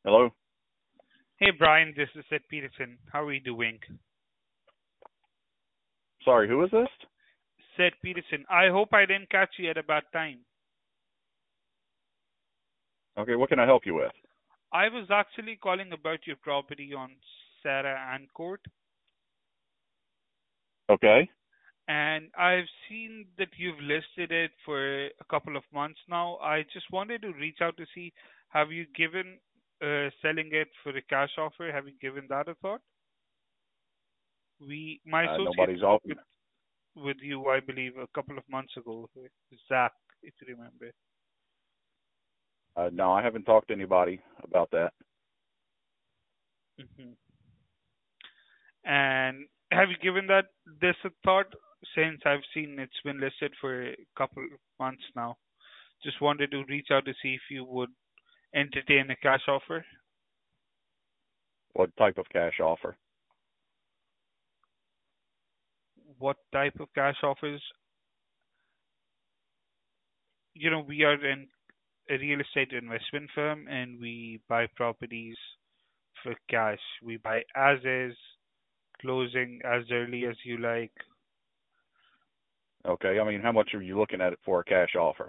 Hello? Hey Brian, this is Ed Peterson. How are you doing? Sorry, who is this? Sid Peterson. I hope I didn't catch you at a bad time. Okay, what can I help you with? I was actually calling about your property on Sarah Ann Court, Okay. and I've seen that you've listed it for a couple of months now. I just wanted to reach out to see, have you given selling it for a cash offer? Have you given that a thought? My associate Nobody's spoke off. with you, I believe, a couple of months ago, Zach, if you remember. No, I haven't talked to anybody about that. Hmm. And have you given that this a thought since I've seen it's been listed for a couple of months now? Just wanted to reach out to see if you would entertain a cash offer. What type of cash offer? What type of cash offers? We are a real estate investment firm and we buy properties for cash. We buy as is, closing as early as you like. Okay, I mean, how much are you looking at it for a cash offer?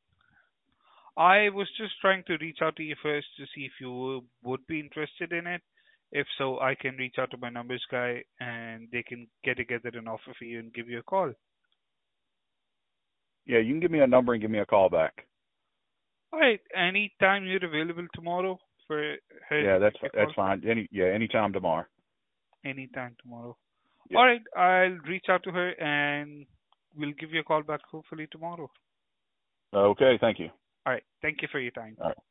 I was just trying to reach out to you first to see if you would be interested in it. If so, I can reach out to my numbers guy and they can get together an offer for you and give you a call. Yeah, you can give me a number and give me a call back. All right. Any time you're available tomorrow for her to Yeah, give you a that's call? fine. Anytime tomorrow. Anytime tomorrow. Yeah. All right. I'll reach out to her and we'll give you a call back hopefully tomorrow. Okay, thank you. All right. Thank you for your time. All right.